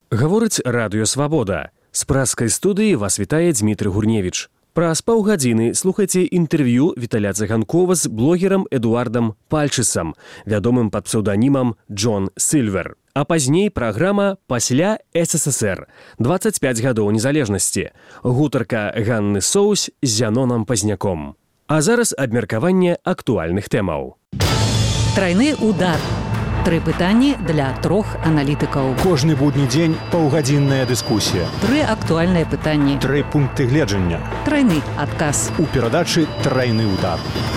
Гаворыць радыё «Свабода». З празскай студыі вас вітае Дмітрый Гурневіч. Праз паўгадзіны слухайце інтэрв'ю Віталя Цыганкова з блогерам Эдуардам Пальчысам, вядомым пад псеўданімам Джон Сильвер. А пазней праграма «Пасля СССР» 25 гадоў незалежнасці. Гутарка Ганны Соусь з Зяноном Пазняком. А зараз абмеркаванне актуальных тэмаў. Трайны удар. 3 пытанні для 3 аналітыкаў. Кожны будні дзень паўгадзінная дыскусія. 3 актуальныя пытанні. 3 пункты гледжання. Трайны адказ. У перадачы «Трайны удар».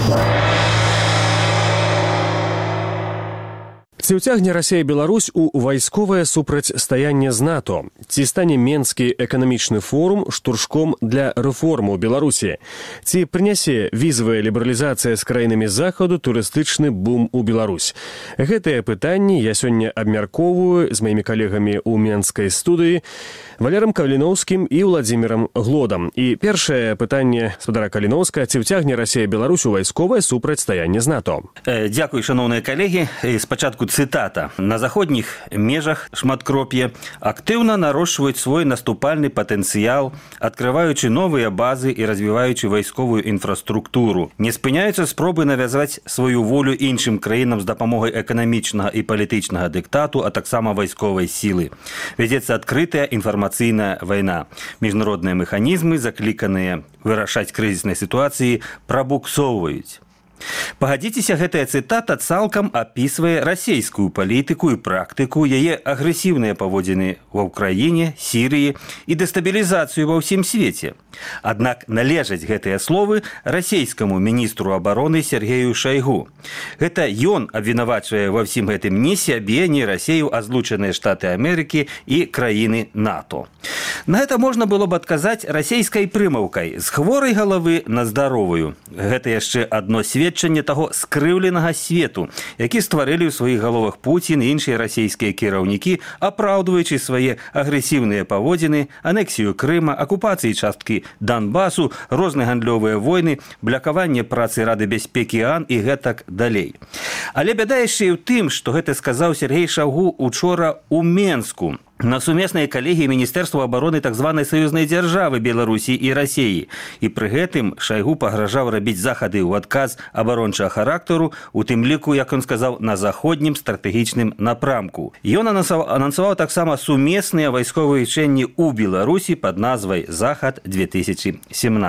Ці ўцягне Расія Беларусь у вайсковае супрацьстаянне з НАТО? Ці стане Менскі эканамічны форум штуршком для рэформы ў Беларусі? Ці прынясе візавая лібералізацыя з краінамі Захаду турыстычны бум у Беларусь? Гэтыя пытанні я сёння абмяркоўваю з маімі калегамі ў Менскай студыі Валерам Каліноўскім і Владзімірам Глодам. І першае пытанне спадара Каліноўска: ці ўцягне Расія Беларусь у вайсковае супрацьстаянне з НАТО? Дзякуй, шаноўныя калегі. Спачатку цытата. На заходніх межах шматкроп'я актыўна нарощваюць свой наступальны патэнцыял, адкрываючы новыя базы і развіваючы вайсковую інфраструктуру. Не спыняюцца спробы навязаць сваю волю іншым краінам з дапамогай эканамічнага і палітычнага дыктату, а таксама вайсковай сілы. Вядзецца адкрытая інфармацыйная вайна. Міжнародныя механізмы, закліканыя вырашаць крызісныя сітуацыі, прабуксоўваюць. Пагадзіцеся, гэтая цытата цалкам апісвае расійскую палітыку і практыку, яе агрэсіўныя паводзіны ва ўкраіне, Сірыі і дэстабілізацыю ва ўсім свеце. Аднак належаць гэтыя словы расійскаму міністру абароны Сергею Шайгу. Гэта ён абвінавачвае ва ўсім гэтым не сябе, не Расію, а Злучаныя Штаты Амерыкі і краіны НАТО. На гэта можна было б адказаць расійскай прымаўкай: з хворай галавы на здаровую. Гэта яшчэ адно сведчанне таго скрыўленага свету, які стварылі ў сваіх галовах Пуцін і іншыя расійскія кіраўнікі, апраўдваючы свае агрэсіўныя паводзіны, анексію Крыма, акупацыі часткі Донбасу, розныя гандлёвыя войны, блякаванне працы Рады бяспекі АН і гэтак далей. Але бяда яшчэ і ў тым, што гэта сказаў Сергей Шайгу учора ў Менску на сумеснай калегіі Міністэрства абароны так званай саюзнай дзяржавы Беларусі і Расіі. І пры гэтым Шайгу пагражаў рабіць захады ў адказ абарончага характару, у тым ліку, як ён сказаў, на заходнім стратэгічным напрамку. Ён анансаваў таксама сумесныя вайсковыя вучэнні ў Беларусі пад назвай «Захад-2017».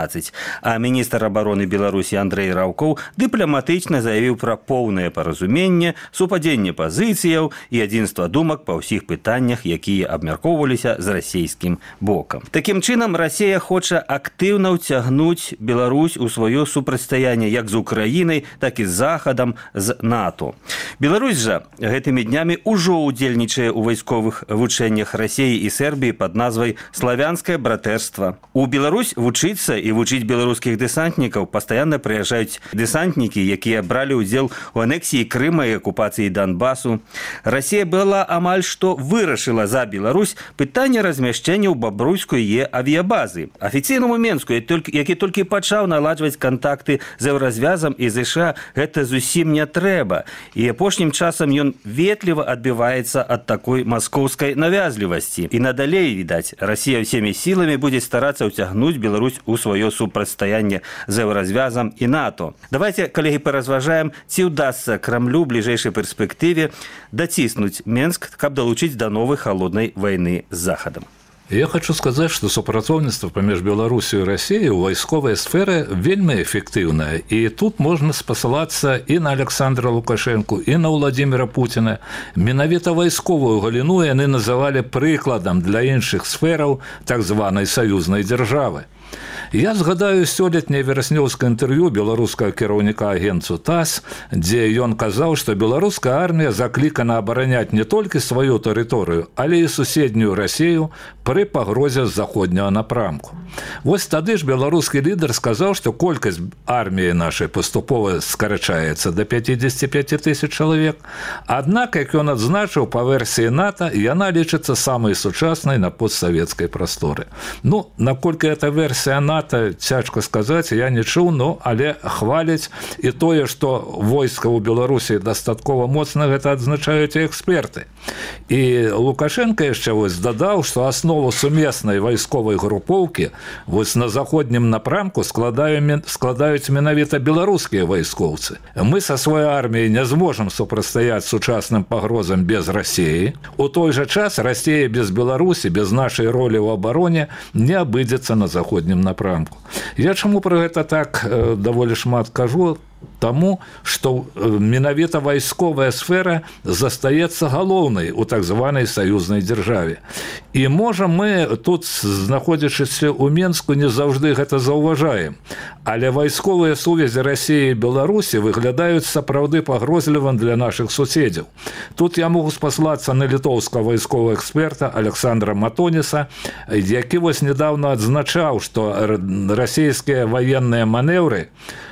А міністр абароны Беларусі Андрэй Раўкоў дыпламатычна заявіў пра поўнае паразуменне, супадзенне пазіцыяў і адзінства думак па ўсіх пытаннях, якія абмяркоўваліся з расійскім бокам. Такім чынам, Расія хоча актыўна ўцягнуць Беларусь у сваё супрацьстаянне як з Украінай, так і з Захадам, з НАТО. Беларусь жа гэтымі днямі ўжо ўдзельнічае ў вайсковых вучэннях Расіі і Сербіі пад назвай «Славянскае братэрства». У Беларусь вучыцца і вучыць беларускіх дэсантнікаў пастаянна прыязджаюць дэсантнікі, якія бралі ўдзел у анексіі Крыма і акупацыі Донбасу. Расія была амаль што вырашыла за Беларусь пытанне размяшчэння ў Бабруйскую авіябазы. Афіцыйнаму Менску, які толькі пачаў наладжваць кантакты з Еўразвязам і ЗША, гэта зусім не трэба. І апошнім часам ён ветліва адбіваецца ад такой маскоўскай навязлівасці. І надалей, відаць, Расія ўсімі сіламі будзе старацца ўцягнуць Беларусь у сваё супрацьстаянне з Еўразвязам і НАТО. Давайте, калегі, паразважаем, ці ўдасца Крамлю ў бліжэйшай перспектыве даціснуць Менск, каб далучыць да новых холодной войны с Заходом. Я хочу сказаць, што супрацоўніцтва паміж Беларусю і Расіяй у вайсковай сферы вельмі эфектыўнае. І тут можна спасылацца і на Александра Лукашэнку, і на Владзіміра Пуціна. Менавіта вайсковую галіну яны называлі прыкладам для іншых сфераў так званай саюзнай дзяржавы. Я згадаю сёлетняе вераснёўскае інтэрв'ю беларускага кіраўніка агенцу ТАСС, дзе ён казаў, што беларуская армія заклікана абараняць не толькі сваю тэрыторыю, але і суседнюю Расію пры пагрозе з заходняга напрамку. Вось тады ж беларускі лідар сказаў, што колькасць арміі нашай паступова скарачаецца да 55 тысяч чалавек. Аднак, як ён адзначыў, па версіі НАТО, яна лічыцца самай сучаснай на постсавецкай прасторы. Наколькі эта версія пазіцыя НАТО, цяжка сказаць, я не чуў, ну, але хваляць і тое, што войска ў Беларусі дастаткова моцна, гэта адзначаюць і эксперты. І Лукашенко яшчэ вось дадаў, што аснову сумеснай вайсковай групоўкі вось на заходнім напрамку складаюць менавіта беларускія вайскоўцы. Мы са сваёй арміяй не зможам супрацьстаяць сучасным пагрозам без Расіі. У той жа час Расія без Беларусі, без нашай ролі ў абароне не абыдзецца на заходнім напрамку. Я чаму пра гэта так даволі шмат кажу? Таму, што менавіта вайсковая сфера застаецца галоўнай у так званай саюзнай дзяржаве. І можа мы тут, знаходзячыся ў Менску, не заўжды гэта заўважаем. Але вайсковыя сувязі Расіі і Беларусі выглядаюць сапраўды пагрозлівым для нашых суседзяў. Тут я могу спаслацца на літоўскага вайсковага эксперта Александра Матоніса, які вось недавно адзначаў, што расійскія ваенныя манеўры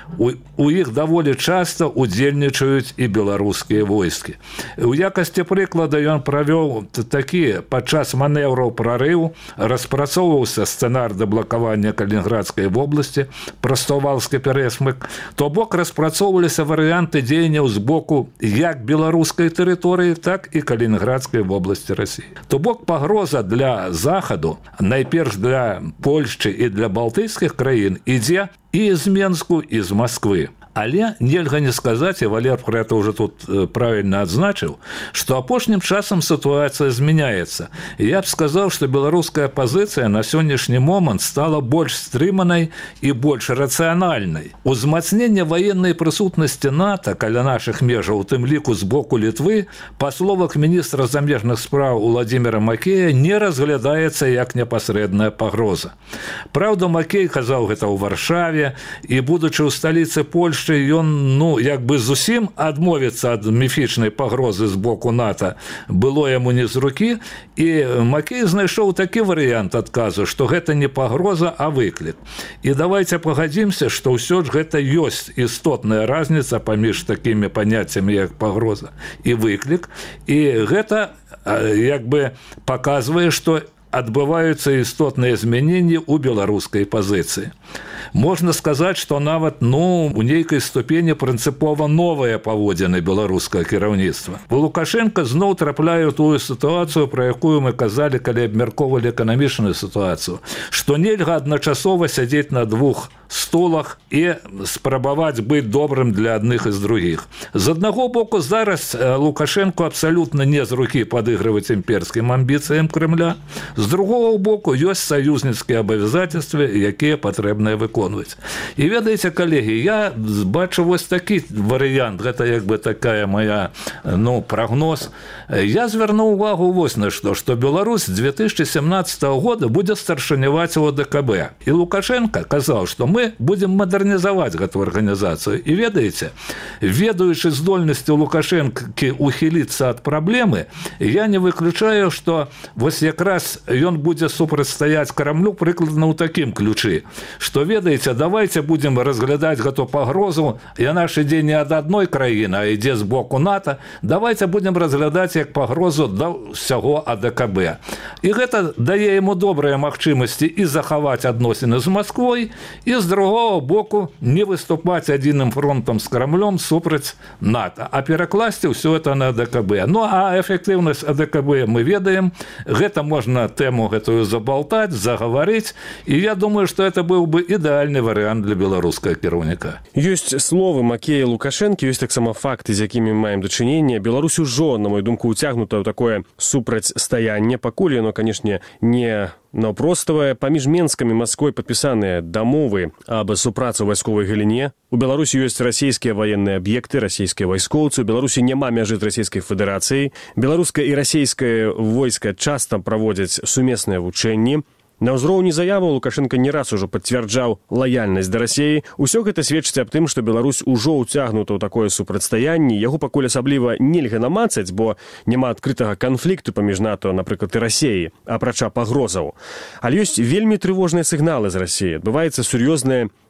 у іх даволі часта удзельнічаюць і беларускія войскі. У якасці прыклада ён правёў такі: падчас манеўраў прарыў распрацоўваўся сцэнар дэблакавання Калінінградскай вобласці, Прастовалскі перасмык, то бок распрацоўваліся варыянты дзеянняў з боку як беларускай тэрыторыі, так і Калінінградскай вобласці Расіі. То бок пагроза для Захаду, найперш для Польшчы і для балтыйскіх краін, ідзе і з Менску, і з Масквы. Але нельга не сказаць, і Валер пра гэта ўжо тут правільна адзначыў, што апошнім часам сітуацыя змяняецца. Я б сказаў, што беларуская пазіцыя на сённяшні момант стала больш стрыманай і больш рацыянальнай. Узмацненне ваеннай прысутнасці НАТО каля нашых межаў, у тым ліку з боку Літвы, па словах міністра замежных спраў Уладзіміра Макея, не разглядаецца як непасрэдная пагроза. Праўда, Макей казаў гэта ў Варшаве, і будучы ў сталіцы Польшчы, ён, як бы зусім адмовіцца ад міфічнай пагрозы з боку НАТО было яму не з рукі, і Макей знайшоў такі варыянт адказу, што гэта не пагроза, а выклік. І давайте пагадзімся, што ўсё ж гэта ёсць істотная разніца паміж такімі паняццямі, як пагроза і выклік, і гэта як бы паказвае, што адбываюцца істотныя змяненні ў беларускай пазіцыі. Можна сказаць, што нават у нейкай ступені прынцыпова новыя паводзіны беларускага кіраўніцтва. Лукашенко зноў трапляе ў тую сітуацыю, пра якую мы казалі, калі абмяркоўвалі эканамічную сітуацыю, што нельга адначасова сядзець на двух столах і спрабаваць быць добрым для адных і з другіх. З аднаго боку, зараз Лукашенко абсалютна не з рукі падыгрываць імперскім амбіцыям Крэмля, з другого боку, ёсць саюзніцкія абавязацельствы, якія патрэбна выконваць. І ведаеце, калегі, я бачу вось такі варыянт, гэта як бы такая моя прагноз. Я звярнуў увагу вось на што Беларусь з 2017 года будзе старшыняваць у ОДКБ. І Лукашенко казаў, што мы будем мадэрнізаваць гэту арганізацыю. І ведаеце, ведаючы здольнасці Лукашэнкі ухіліцца ад праблемы, я не выключаю, што вось якраз ён будзе супрацьстаяць Крамлю прыкладна ў такім ключы, што, ведаеце, давайте будем разглядаць гэту пагрозу, яна ж ідзе не ад адной краіны, а ідзе з боку НАТО, давайте будем разглядаць як пагрозу да ўсяго АДКБ. І гэта дае яму добрыя магчымасці і захаваць адносіны з Масквой, і з другого боку не выступаць адзіным фронтам з Крамлём супраць НАТО, а перакласці ўсё это на АДКБ. А эфектыўнасць АДКБ мы ведаем, гэта можна тэму гэтую забалтаць, загаварыць, і я думаю, што это быў бы ідэальны варыянт для беларускага кіраўніка. Ёсць словы Макея Лукашэнкі, ёсць таксама факты, з якімі мы маем дачыненне. Беларусь ужо, на мою думку, уцягнута ў такое супрацьстаянне, пакуль яно, канешне, не наўпроставае. Паміж Менскам і Масквой падпісаныя дамовы аб супрацы ў вайсковай галіне. У Беларусі ёсць расійскія ваенныя аб'екты, расійскія вайскоўцы. У Беларусі няма мяжы з расійскай федэрацыяй. Беларускае і расійскае войска часта праводзяць сумесныя вучэнні. На ўзроўні заяваў Лукашенко не раз ужо пацвярджаў лаяльнасць да Расіі. Усё гэта сведчыць аб тым, што Беларусь ужо ўцягнута ў такое супрацьстаянне. Яго пакуль асабліва нельга намацаць, бо няма адкрытага канфлікту паміж НАТО, напрыклад, і Расіяй, апрача пагрозаў. Але ёсць вельмі трывожныя сігналы з Расіі. Адбываецца сур'ёзнае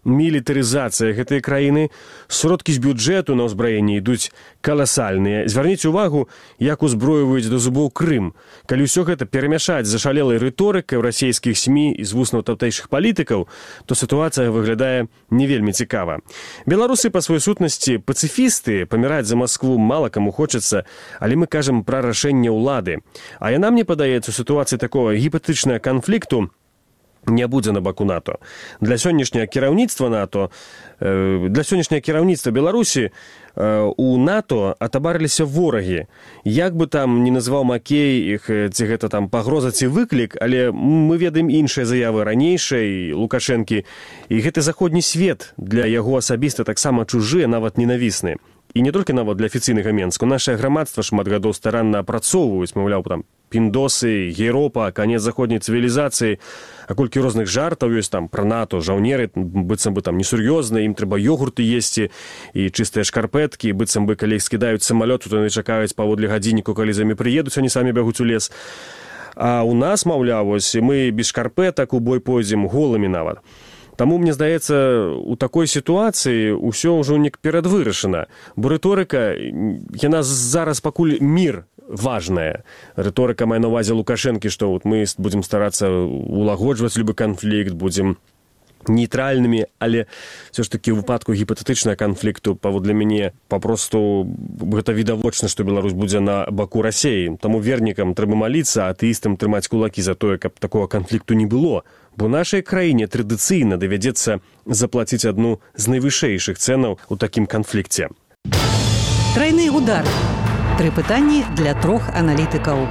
мілітарызацыя гэтай краіны, сродкі з бюджэту на ўзбраенне ідуць каласальныя. Звярніце ўвагу, як узброюваюць да зубоў Крым. Калі ўсё гэта перамяшаць з зашалелай рыторыкай ў расійскіх СМІ і з вуснаў тамтэйшых палітыкаў, то сітуацыя выглядае не вельмі цікава. Беларусы па сваёй сутнасці пацыфісты, паміраць за Маскву мала каму хочацца, але мы кажам пра рашэнне ўлады. А яна, мне падаецца, у сітуацыі такого гіпатэтычнага канфлікту не будзе на баку НАТО. Для сённяшняга кіраўніцтва НАТО, для сённяшняга кіраўніцтва Беларусі у НАТО атабарыліся ворагі. Як бы там не назваў Макей іх, ці гэта там пагроза, ці выклік, але мы ведаем іншыя заявы ранейшай Лукашэнкі, і гэты заходні свет для яго асабіста таксама чужыя, нават ненавісны. І не толькі нават для афіцыйнага Менску. Нашае грамадства шмат гадоў старанна апрацоўваюць, маўляў, там, піндосы, Еўропа, канец заходняй цывілізацыі, а колькі розных жартаў ёсць там пра НАТО, жаўнеры, быццам бы там несур'ёзныя, ім трэба ёгурты есці і чыстыя шкарпэткі, быццам бы калі іх скідаюць самалёт, то яны чакаюць паводле гадзінніку, калі за імі прыедуць, они самі бягуць у лес. А у нас, маўляў, вось, мы без шкарпэтак у бой пойдзем голымі нават. Таму, мне здаецца, у такой сітуацыі ўсё ўжо не перадвырашана, бо рыторыка, яна зараз пакуль мір важная. Рыторыка мае на ўвазе Лукашэнкі, што вот мы будзем старацца улагоджваць любы канфлікт, будзем нейтральнымі, але все ж таки ў выпадку гіпатэтычнага канфлікту, паводле мяне, папросту гэта відавочна, што Беларусь будзе на баку Расіі. Таму вернікам трэба маліцца, а атэістам трымаць кулакі за тое, каб такога канфлікту не было. Бо нашай краіне традыцыйна давядзецца заплаціць адну з найвышэйшых цэнаў у такім канфлікце. Трайны удар. 3 пытанні для 3 аналітыкаў.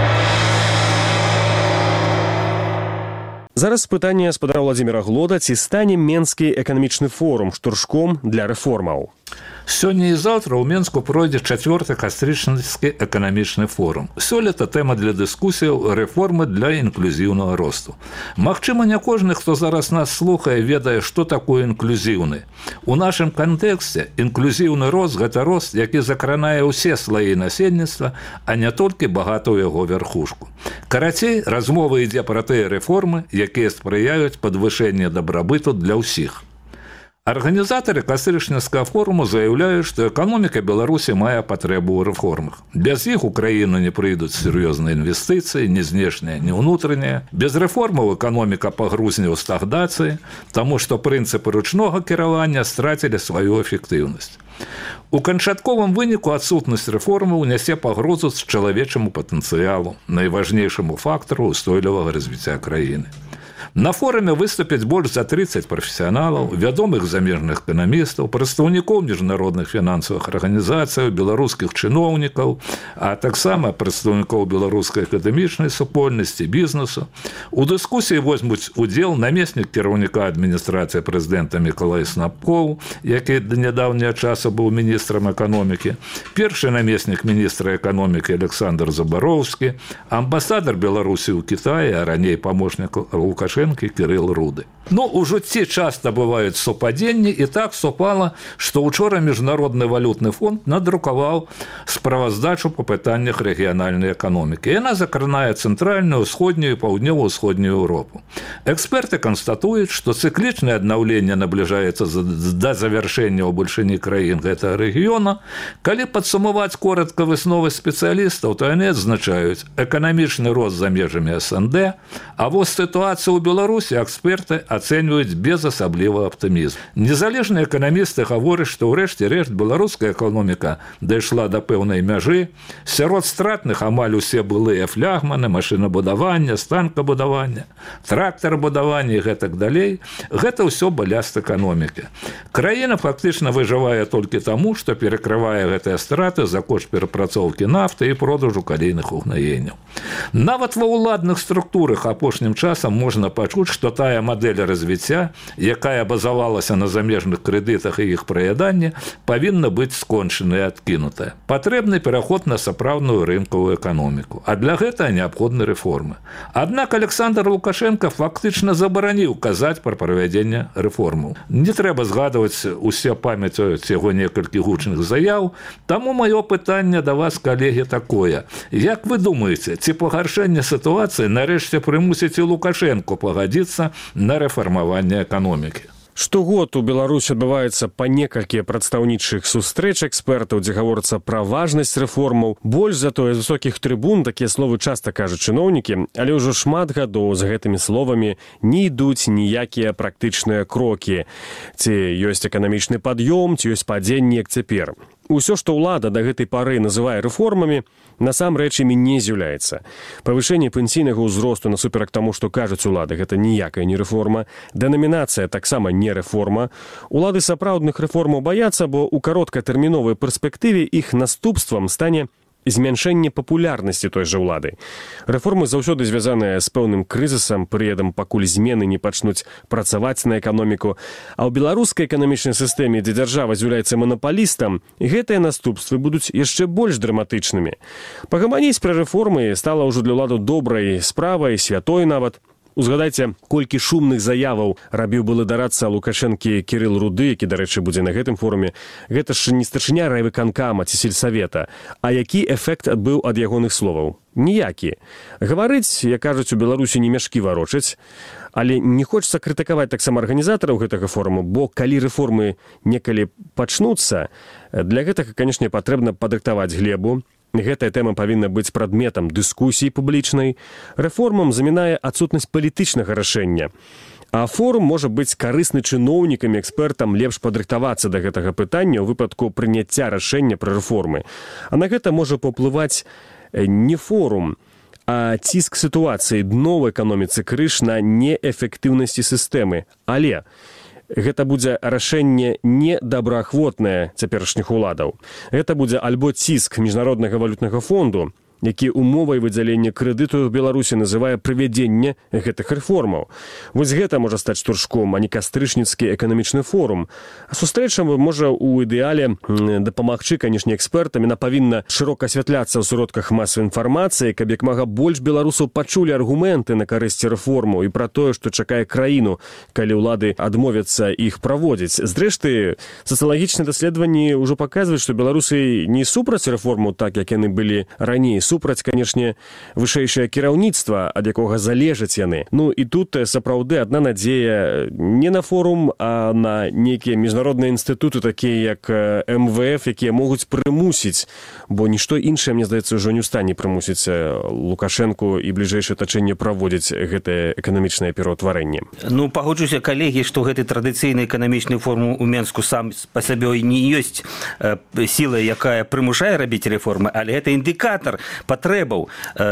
Зараз пытанне спадара Владзіміра Глода, ці стане Менскі эканамічны форум штуршком для рэформаў. Сёння і заўтра ў Менску пройдзе 4-й кастрычніцкі эканамічны форум. Сёлета тэма для дыскусіяў рэформы для інклюзіўнага росту. Магчыма, не кожны, хто зараз нас слухае, ведае, што такое інклюзіўны. У нашым кантэксце інклюзіўны рост – гэта рост, які закранае ўсе слаі насельніцтва, а не толькі багатую яго вярхушку. Карацей, размова ідзе пра тыя рэформы, якія спрыяюць падвышэнню дабрабыту для ўсіх. Арганізатары кастрычніцкага форуму заяўляюць, што эканоміка Беларусі мае патрэбу ў рэформах. Без іх у краіну не прыйдуць сур'ёзныя інвестыцыі, ні знешнія, ні ўнутраныя. Без рэформаў эканоміка пагрузне ў стагнацыі, таму што прынцыпы ручнога кіравання страцілі сваю эфектыўнасць. У канчатковым выніку адсутнасць рэформаў нясе пагрозу чалавечаму патэнцыялу, найважнейшаму фактару ўстойлівага развіцця краіны. На форуме выступяць больш за 30 прафесіяналаў, вядомых замежных эканамістаў, прадстаўнікоў міжнародных фінансавых арганізацый, беларускіх чыноўнікаў, а таксама прадстаўнікоў беларускай акадэмічнай супольнасці, бізнесу. У дыскусіі возьмуць удзел намеснік кіраўніка адміністрацыі прэзідэнта Мікалай Снапкоў, які да нядаўняга часу быў міністрам эканомікі, першы намеснік міністра эканомікі Александр Забароўскі, амбасадар Беларусі ў Кітаі, а раней памочнік Лукашэнкі Кірыл Руды. Ну, у жыцці часта бываюць супадзенні, і так супала, што учора Міжнародны валютны фонд надрукаваў справаздачу па пытаннях рэгіянальнай эканомікі. Яна закранае цэнтральную, усходнюю і паўднёва-ўсходнюю Еўропу. Эксперты канстатуюць, што цыклічнае аднаўленне набліжаецца да завяршэння ў бальшыні краін гэтага рэгіёна. Калі падсумаваць коратка высновы спецыялістаў, то яны адзначаюць эканамічны рост за межамі СНД, а вось сітуацыю ў Беларусі эксперты ацэньваюць без асаблівага аптымізму. Незалежныя эканамісты гавораць, што ўрэшце рэшт беларуская эканоміка дайшла да пэўнай мяжы. Сярод стратных амаль усе былыя флягманы, машынабудавання, станкабудавання, трактарабудавання і гэтак далей. Гэта ўсё баласт эканомікі. Краіна фактычна выжывае толькі таму, што перакрывае гэтыя страты за кошт перапрацоўкі нафты і продажу калійных угнаенняў. Нават ва ўладных структурах апошнім часам можна пачуць, што тая мадэль развіцця, якая базавалася на замежных крэдытах і іх праяданні, павінна быць скончана і адкінутая. Патрэбны пераход на сапраўдную рынкавую эканоміку, а для гэтага неабходны рэформы. Аднак Александр Лукашенко фактычна забараніў казаць пра правядзенне рэформаў. Не трэба згадваць, усе памятаюць яго некалькі гучных заяў, таму маё пытанне да вас, калегі, такое. Як вы думаеце, ці пагаршэнне сітуацыі нарэшце прымусіць і Лукашенко пагадзіцца на рэфармаванне эканомікі? Штогод у Беларусі адбываецца па некалькі прадстаўнічых сустрэч экспертаў, дзе гаворыцца пра важнасць рэформаў. Больш за тое, з высокіх трыбун такія словы часта кажуць чыноўнікі, але ўжо шмат гадоў за гэтымі словамі не ідуць ніякія практычныя крокі. Ці ёсць эканамічны пад'ём, ці ёсць падзенне, як цяпер. Усё, што ўлада да гэтай пары называе рэформамі, насамрэч імі не з'яўляецца. Павышэнне пенсійнага ўзросту насуперак таму, што кажуць улады, гэта ніякая не рэформа. Дэнамінацыя таксама не рэформа. Улады сапраўдных рэформаў баяцца, бо ў кароткатэрміновай перспектыве іх наступствам стане змяншэнне папулярнасці той жа ўлады. Рэформы заўсёды звязаныя з пэўным крызісам, прыядам пакуль змены не пачнуць працаваць на эканоміку. А ў беларускай эканамічнай сістэме, дзе дзяржава з'яўляецца манапалістам, гэтыя наступствы будуць яшчэ больш драматычнымі. Пагаманіць пра рэформы стала ўжо для ўладу добрай справай, святой нават. Узгадайце, колькі шумных заяваў рабіў былы дарадца Лукашэнкі Кірыл Руды, які, дарэчы, будзе на гэтым форуме. Гэта ж не старшыня райвыканкама ці сельсавета. А які эфект быў ад ягоных словаў? Ніякі. Гаварыць, як кажуць, у Беларусі не мяшкі варочаць. Але не хочацца крытыкаваць таксама арганізатараў гэтага форуму, бо калі рэформы некалі пачнуцца, для гэтага, канешне, патрэбна падрыхтаваць глебу. Гэтая тэма павінна быць прадметам дыскусіі публічнай. Рэформам замінае адсутнасць палітычнага рашэння. А форум можа быць карысны чыноўнікам і экспертам лепш падрыхтавацца да гэтага пытання ў выпадку прыняцця рашэння пра рэформы. А на гэта можа паўплываць не форум, а ціск сітуацыі, дно ў эканоміцы, крыж на неэфектыўнасці сістэмы. Але гэта будзе рашэнне недобраахвотнае цяперашніх уладаў. Гэта будзе альбо ціск Міжнароднага валютнага фонду, які умовай выдзялення крэдыту ў Беларусі называе правядзенне гэтых рэформаў. Вось гэта можа стаць штуршком, а не кастрычніцкі эканамічны форум. А сустрэча можа ў ідэале дапамагчы, канешне, экспертам. Яна павінна шырока асвятляцца ў сродках масавай інфармацыі, каб як мага больш беларусаў пачулі аргументы на карысці рэформаў і пра тое, што чакае краіну, калі ўлады адмовяцца іх праводзіць. Зрэшты, сацыялагічныя даследаванні ўжо паказваюць, што беларусы не супраць рэформаў так, як яны былі раней. Супраць, канешне, вышэйшае кіраўніцтва, ад якога залежаць яны. Ну і тут сапраўды адна надзея не на форум, а на нейкія міжнародныя інстытуты, такія як МВФ, якія могуць прымусіць, бо нішто іншае, мне здаецца, ўжо не ў стане прымусіць Лукашэнку і бліжэйшае атачэнне праводзіць гэтае эканамічнае пераўтварэнне. Ну, пагоджуся, калегі, што гэты традыцыйны эканамічны форум у Менску сам па сабе не ёсць сіла, якая прымушае рабіць рэформы, але гэта індыкатар патрэбаў,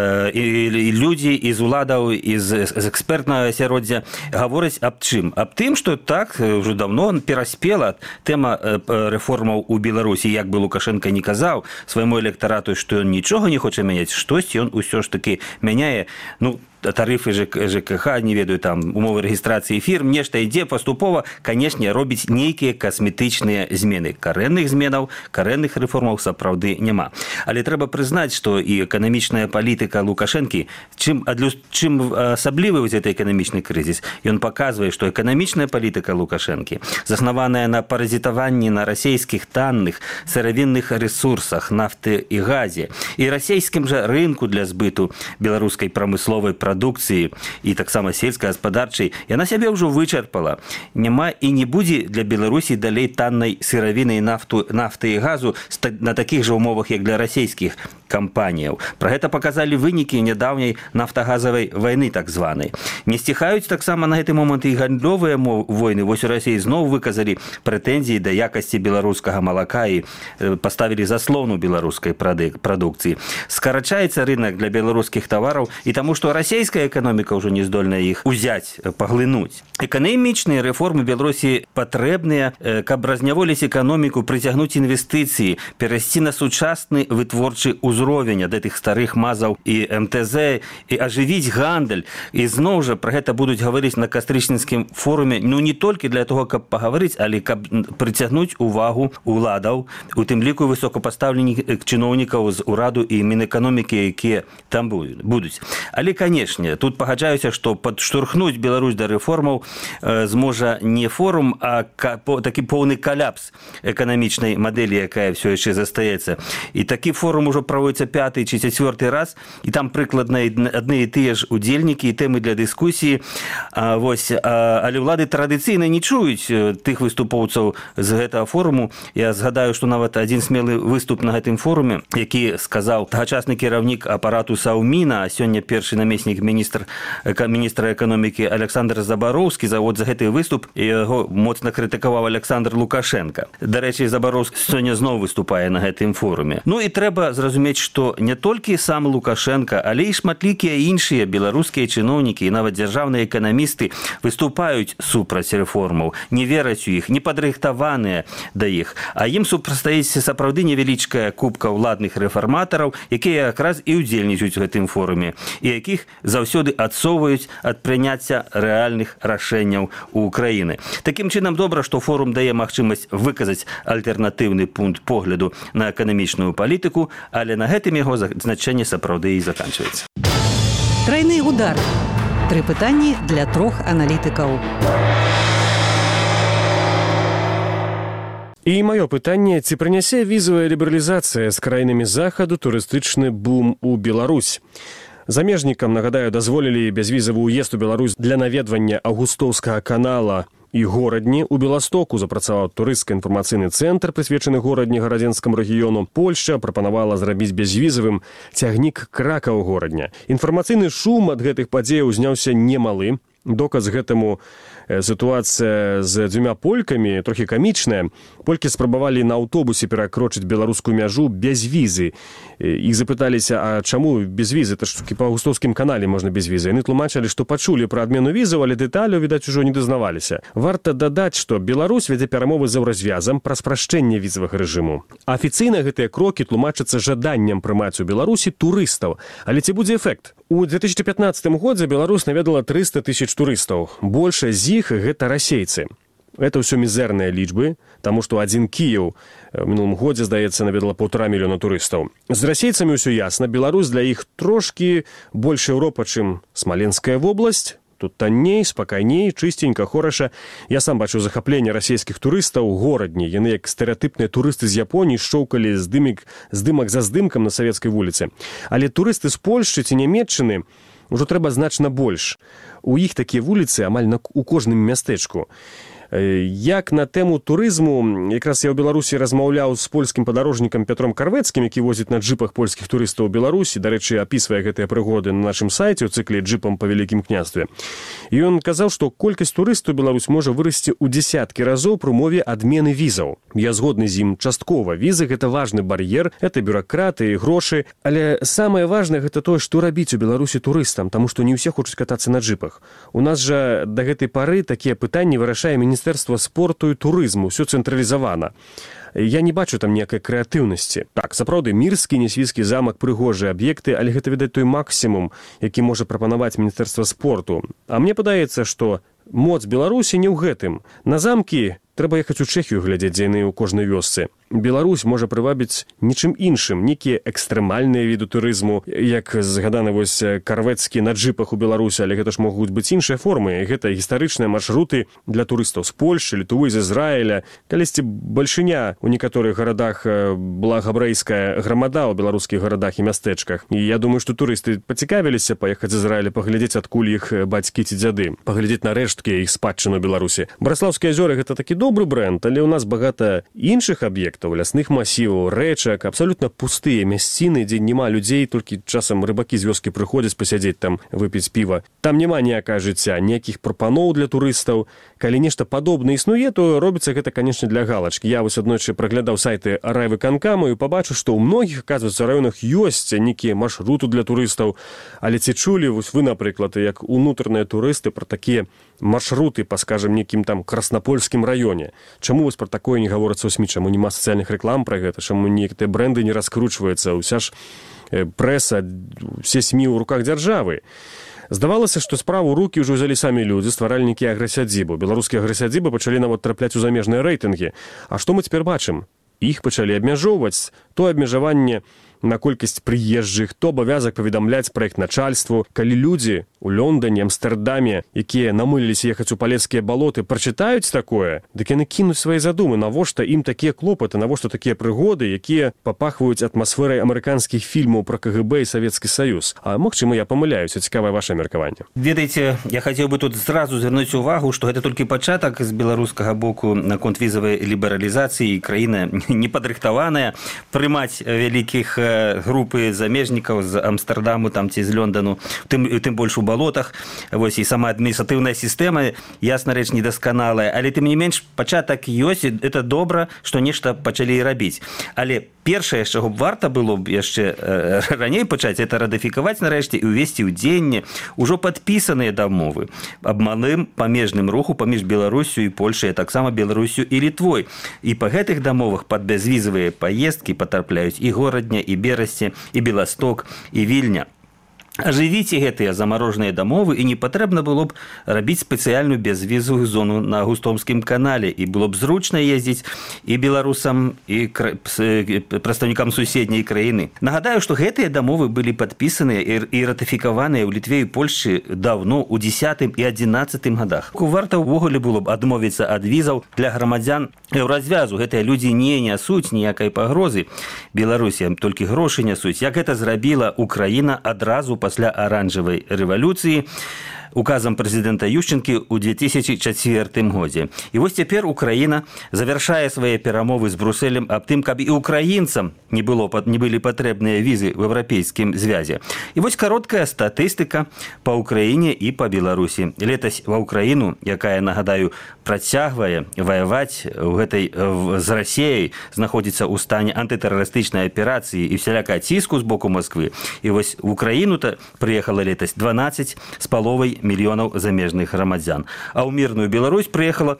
і людзі з уладаў, з экспертнага асяроддзя гавораць аб чым? Аб тым, што так ўжо даўно пераспела тэма рэформаў у Беларусі. Як бы Лукашенко не казаў свайму электарату, што ён нічога не хоча мяняць, штосьці ён усё ж такі мяняе. Ну, тарыфы ЖКХ, не ведаю, там умовы рэгістрацыі фірм, нешта ідзе паступова, канешне, робіць нейкія касметычныя змены. Карэнных зменаў, карэнных рэформаў сапраўды няма. Але трэба прызнаць, што і эканамічная палітыка Лукашэнкі, чым асаблівы гэты эканамічны крызіс, ён паказвае, што эканамічная палітыка Лукашэнкі, заснаваная на паразітаванні на расійскіх танных сыравінных рэсурсах, нафты і газе, і расійскім жа рынку для збыту беларускай прамысловай прадукцыі і таксама сельскагаспадарчай, яна сябе ўжо вычарпала. Няма і не будзе для Беларусі далей таннай сыравіны і нафты і газу на такіх жа умовах, як для расійскіх кампаніяў. Пра гэта паказалі вынікі нядаўняй нафтагазавай вайны так званай. Не сціхаюць таксама на гэты момант і гандлёвыя войны. Вось у Расіі зноў выказалі прэтэнзіі да якасці беларускага малака і паставілі заслону беларускай прадукцыі. Скарачаецца рынак для беларускіх тавараў і таму, што расійская эканоміка ўжо не здольная іх узяць, паглынуць. Эканамічныя рэформы Беларусі патрэбныя, каб разняволіць эканоміку, прыцягнуць інвестыцыі, перайсці на сучасны вытворчы ўзровень ад гэтых старых мазаў і МТЗ, і ажывіць гандаль. І зноў жа пра гэта будуць гаварыць на кастрычніцкім форуме, ну не толькі для того, каб пагаварыць, але каб прыцягнуць увагу уладаў, у тым ліку высокапастаўленых чыноўнікаў з ураду і Мінэканомікі, якія там будуць. Але, канешне, тут пагаджаюся, што падштурхнуць Беларусь да рэформаў зможа не форум, а такі поўны каляпс эканамічнай мадэлі, якая ўсё яшчэ застаецца. І такі форум ужо правіцца 5-й ці 4-й раз, і там прыкладна адны і тыя ж удзельнікі і тэмы для дыскусіі. Але ўлады традыцыйна не чуюць тых выступоўцаў з гэтага форуму. Я згадаю, што нават адзін смелы выступ на гэтым форуме, які сказаў тагачасны кіраўнік апарату Саўміна, а сёння першы намеснік міністра эканомікі Александр Забароўскі, за гэты выступ яго моцна крытыкаваў Александр Лукашенко. Дарэчы, Забароўскі сёння зноў выступае на гэтым форуме. Ну і трэба зразумець, што не толькі сам Лукашенко, але і шматлікія іншыя беларускія чыноўнікі і нават дзяржаўныя эканамісты выступаюць супраць рэформаў, не вераць у іх, не падрыхтаваныя да іх. А ім супрацьстаіць сапраўды невялічкая купка ўладных рэфарматараў, якія якраз і ўдзельнічаюць у гэтым форуме, і якіх заўсёды адсоўваюць ад прыняцця рэальных рашэнняў у Украіны. Такім чынам, добра, што форум дае магчымасць выказаць альтэрнатыўны пункт погляду на эканамічную палітыку, але на гэтым яго значэнне сапраўды і заканчваецца. Трайны удар. 3 пытанні для 3 аналітыкаў. І маё пытанне, ці прынясе візавая лібералізацыя з краінамі захаду турыстычны бум у Беларусь? Замежнікам, нагадаю, дазволілі бязвізавы ўезд у Беларусь для наведвання Аўгустоўскага канала і горадні. У Беластоку запрацаваў турыстска-інфармацыйны цэнтр, прысвечаны горадні гарадзенскаму рэгіёну. Польшча прапанавала зрабіць бязвізавым цягнік Кракаў-горадня. Інфармацыйны шум ад гэтых падзеяў узняўся немалы. Доказ гэтаму сітуацыя з 2 полькамі, трохі камічная. Полькі спрабавалі на аўтобусе перакрочыць беларускую мяжу без візы. Іх запыталіся, а чаму без візы? Это ж па Аўгустоўскім канале можна без візы. Яны тлумачылі, што пачулі пра адмену візаў, але дэталяў, відаць, ужо не дазнаваліся. Варта дадаць, што Беларусь вядзе перамовы з Еўразвязам пра спрашчэнне візавага рэжыму. Афіцыйна гэтыя крокі тлумачацца жаданнем прымаць у Беларусі турыстаў. Але ці будзе эфект? У 2015 годзе Беларусь наведала 300 000 турыстаў. Большая з іх гэта расейцы. Это ўсё мізэрныя лічбы, таму што адзін Кіеў у мінулым годзе, здаецца, наведала 1,5 мільёна турыстаў. З расейцамі ўсё ясна. Беларусь для іх трошкі больш Еўропа, чым Смаленская вобласць. Тут танней, спакайней, чыстенька, хораша. Я сам бачыў захапленне расійскіх турыстаў у горадні. Яны, як стэрэатыпныя турысты з Японіі, шчоўкалі здымак за здымкам на савецкай вуліцы. Але турысты з Польшчы ці Нямецчыны ўжо трэба значна больш. У іх такія вуліцы амаль у кожным мястэчку. Як на тэму турызму, якраз я ў Беларусі размаўляў з польскім падарожнікам Пятром Карвецкім, які возіць на джипах польскіх турыстаў у Беларусі, дарэчы, апісвае гэтыя прыгоды на нашым сайце ў цыкле «Джипам па Вялікім княстве». І ён казаў, што колькасць турыстаў Беларусь можа вырасці ў дзесяткі разоў пры умове адмены візаў. Я згодны з ім часткова. Візы – гэта важны бар'ер, гэта бюракраты і грошы. Але самае важнае – гэта тое, што рабіць у Беларусі турыстам, таму што не ўсе хочуць катацца на джипах. У нас жа да гэтай пары такія пытанні вырашае Міністэрства спорту і турызму, ўсё цэнтралізавана. Я не бачу там ніякай крэатыўнасці. Так, сапраўды, Мірскі, Несвійскі замак, прыгожыя аб'екты, але гэта, відаць, той максімум, які можа прапанаваць Міністэрства спорту. А мне падаецца, што моц Беларусі не ў гэтым. На замкі трэба ехаць у Чэхію глядзець, дзе яны ў кожнай вёсцы. Беларусь можа прывабіць нічым іншым, нейкія экстрэмальныя віды турызму, як згаданы вось Карвецкі на джипах у Беларусі, але гэта ж могуць быць іншыя формы. Гэта гістарычныя маршруты для турыстаў з Польшчы, Літвы, з Ізраіля. Калісьці бальшыня у некаторых гарадах была габрэйская грамада ў беларускіх гарадах і мястэчках. І я думаю, што турысты пацікавіліся паехаць з Ізраіля, паглядзець, адкуль іх бацькі ці дзяды, паглядзець на рэшткі іх спадчыну Беларусі. Браслаўскія азёры – гэта такі добры брэнд, але ў нас багата іншых аб'ектаў, лясных масіваў, рэчак, абсалютна пустыя мясціны, дзе няма людзей, толькі часам рыбакі з вёскі прыходзяць пасядзець там, выпіць піва. Там няма ніякага жыцця, ніякіх прапаноў для турыстаў. Калі нешта падобнае існуе, то робіцца гэта, канечне, для галачкі. Я вось аднойчы праглядаў сайты райвыканкаму і пабачыў, што ў многіх, аказваецца, раёнах ёсць нейкія маршруты для турыстаў. Але ці чулі вось вы, напрыклад, як унутраныя турысты пра такія маршруты па, скажем, некім там краснапольскім раёне? Чаму вось пра такое не гаворыцца ў СМІ? Чаму няма сацыяльных рэклам пра гэта? Чаму некатыя брэнды не раскручваюцца? Уся ж прэса, все СМІ ў руках дзяржавы. Здавалася, што справу ў рукі ўжо ўзялі самі людзі, стваральнікі аграсядзібу. Беларускія аграсядзібы пачалі нават трапляць у замежныя рэйтынгі. А што мы цяпер бачым? Іх пачалі абмяжоўваць. То абмежаванне на колькасць прыезджых, то абавязак паведамляць праектначальству. Калі людзі у Лондоне, Амстэрдаме, якія намыліліся ехаць у палескія балоты, прачытаюць такое, дык яны кінуць свае задумы, навошта ім такія клопаты, навошта такія прыгоды, якія папахваюць атмасферай амерыканскіх фільмаў пра КГБ і Савецкі Саюз. А магчыма, я памыляюся, цікавае ваше меркаванне. Ведаеце, я хацеў бы тут зразу звярнуць увагу, што гэта толькі пачатак з беларускага боку наконт візавай лібералізацыі, краіна не падрыхтаваная прымаць вялікіх групы замежнікаў з Амстэрдаму там ці з Лондону, тым больш у балотах. Вось, і сама адміністратыўная сістэма, ясна рэч, недасканалая, але тым не менш пачатак ёсць, это добра, што нешта пачалі рабіць. Але першае, з чаго б варта было б яшчэ раней пачаць, это ратыфікаваць нарэшце і ўвесці ў дзеянне ўжо падпісаныя дамовы аб малым памежным руху паміж Беларусю і Польшай, а таксама Беларусю і Літвой. І па гэтых дамовах пад бязвізавыя паездкі патрапляюць і Горадня, і Берасце, і Беласток, і Вільня. Ажывіце гэтыя замарожаныя дамовы, і не патрэбна было б рабіць спецыяльную бязвізавую зону на Густомскім канале, і было б зручна ездзіць і беларусам, і прадстаўнікам суседняй краіны. Нагадаю, што гэтыя дамовы былі падпісаныя і ратыфікаваныя ў Літве і Польшчы даўно, у 10 і 11 гадах. Варта ўвогуле было б адмовіцца ад візаў для грамадзян еўразвязу. Гэтыя людзі не нясуць ніякай пагрозы Беларусі, толькі грошы нясуць. Як гэта зрабіла Украіна адразу пасля аранжавай рэвалюцыі указам прэзідэнта Ющенкі ў 2004 годзе. І вось цяпер Украіна завяршае свае перамовы з Брусэлем аб тым, каб і украінцам не былі патрэбныя візы в еўрапейскім звязе. І вось кароткая статыстыка па Украіне і па Беларусі. Летась ва Украіну, якая, нагадаю, працягвае ваяваць з Расіяй, знаходзіцца ў стане антытэрарыстычнай аперацыі і всялякага ціску з боку Москвы. І вось в Украіну-то прыехала летась 12,5 мільёнаў замежных грамадзян. А ў мірную Беларусь прыехала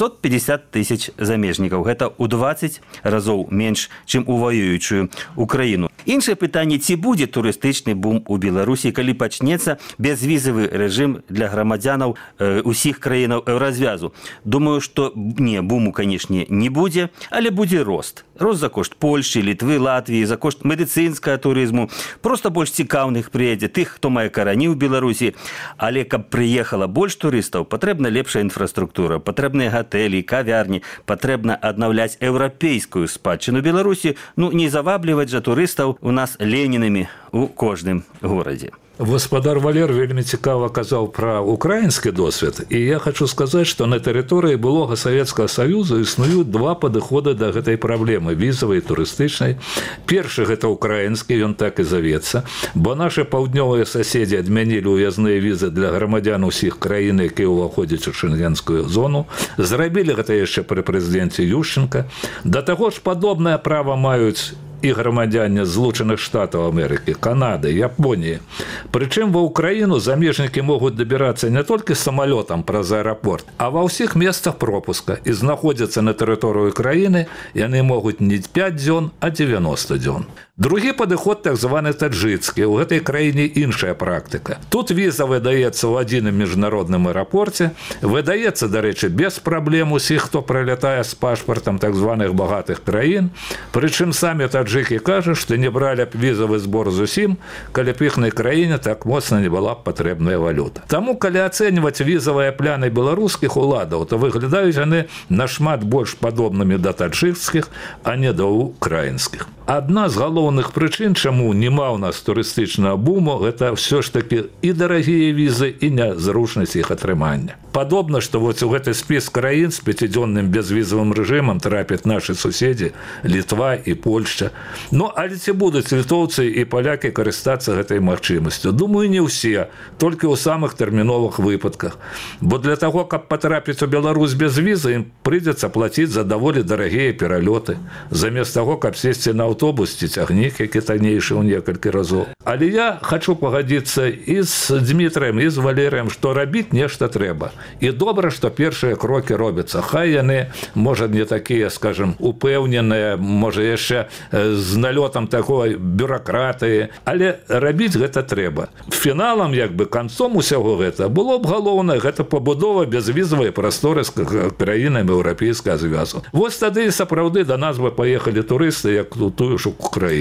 550 тысяч замежнікаў. Гэта ў 20 разоў менш, чым у ваюючую Украіну. Іншае пытанне, ці будзе турыстычны бум у Беларусі, калі пачнецца бязвізавы рэжым для грамадзянаў усіх краінаў еўразвязу. Думаю, што не, буму, канешне, не будзе, але будзе рост. Рост за кошт Польшчы, Літвы, Латвіі, за кошт медыцынскага турызму. Проста больш цікаўных прыедзе тых, хто мае карані ў Беларусі. Але каб прыехала больш турыстаў, патрэбна лепшая інфраструктура, патрэбныя гатэлі, кавярні, патрэбна аднаўляць еўрапейскую спадчыну Беларусі, не завабліваць жа турыстаў у нас ленінамі у кожным горадзе. Гаспадар Валер вельмі цікава казаў пра украінскі досвед, і я хочу сказаць, што на тэрыторыі былога Савецкага Саюзу існуюць два падыходы да гэтай праблемы візавай і турыстычнай. Першы гэта украінскі, ён так і завецца, бо нашы паўднёвыя суседзі адмянілі ўязныя візы для грамадзян усіх краін, якія ўваходзяць у шэнгенскую зону. Зрабілі гэта яшчэ пры прэзідэнце Ющенка. Да таго ж падобнае права маюць і грамадзяне Злучаных Штатаў Амерыкі, Канады, Японіі. Прычым ва ўкраіну замежнікі могуць дабірацца не толькі самалётам праз аэрапорт, а ва ўсіх месцах пропуска, і знаходзяцца на тэрыторыю краіны яны могуць не 5 дзён, а 90 дзён. Другі падыход так званы таджыцкі. У гэтай краіне іншая практыка. Тут віза выдаецца ў адзіным міжнародным аэрапорце, выдаецца, дарэчы, без праблем усіх, хто прылятае з пашпартам так званых багатых краін. Прычым самі таджыкі кажуць, што не бралі б візавы збор зусім, калі б іхнай краіне так моцна не была б патрэбная валюта. Таму, калі ацэньваць візавыя пляны беларускіх уладаў, то выглядаюць яны нашмат больш падобнымі да таджыкскіх, а не да украінскіх. Адна з галоўных прычын, чаму няма ў нас турыстычнага буму, гэта ўсё ж такі і дарагія візы, і нязручнасць іх атрымання. Падобна, што вось у гэты спіс краін з 5-дзённым бязвізавым рэжымам трапяць нашы суседзі Літва і Польшча. Але ці будуць літоўцы і палякі карыстацца гэтай магчымасцю? Думаю, не ўсе, толькі ў самых тэрміновых выпадках. Бо для таго, каб патрапіць у Беларусь без візы, ім прыйдзецца плаціць за даволі дарагія пералёты, замест таго, каб сесці на аўтобус ці цягнік, які таннейшы ў некалькі разоў. Але я хочу пагадзіцца і з Дмітраем, і з Валерыем, што рабіць нешта трэба. І добра, што першыя крокі робяцца. Хай яны, можа, не такія, скажем, упэўненыя, можа, яшчэ з налётам такой бюракратыі, але рабіць гэта трэба. Фіналам, канцом усяго гэта было б галоўнае, гэта пабудова бязвізавай прасторы з краінамі еўрапейскага звязу. Вось тады сапраўды да нас бы паехалі турысты, як тую ж Украіну.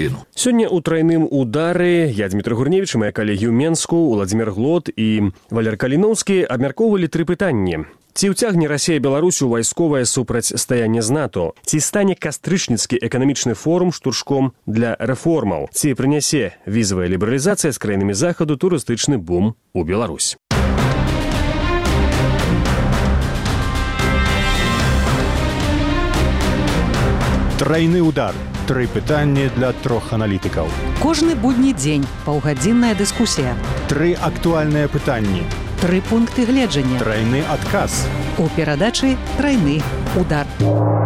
краіну. Сёння ў трайным удары я, Дмітрий Гурневіч, і мае калегі ў Менску, Уладзімір Глот і Валер Каліноўскі абмяркоўвалі 3 пытанні. Ці ўцягне Расія Беларусь у вайсковае супрацьстаянне з НАТО? Ці стане кастрычніцкі эканамічны форум штуршком для рэформаў? Ці прынясе візавая лібералізацыя з краінамі захаду турыстычны бум у Беларусь? Трайны удар. 3 пытанні для 3 аналітыкаў. Кожны будні дзень паўгадзінная дыскусія. 3 актуальныя пытанні. 3 пункты гледжання. Трайны адказ. У перадачы «Трайны удар».